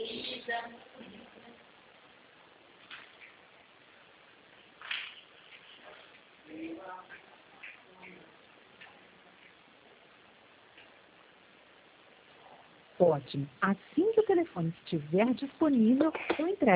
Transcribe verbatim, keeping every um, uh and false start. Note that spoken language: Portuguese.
Ótimo. Assim que o telefone estiver disponível, eu entrego.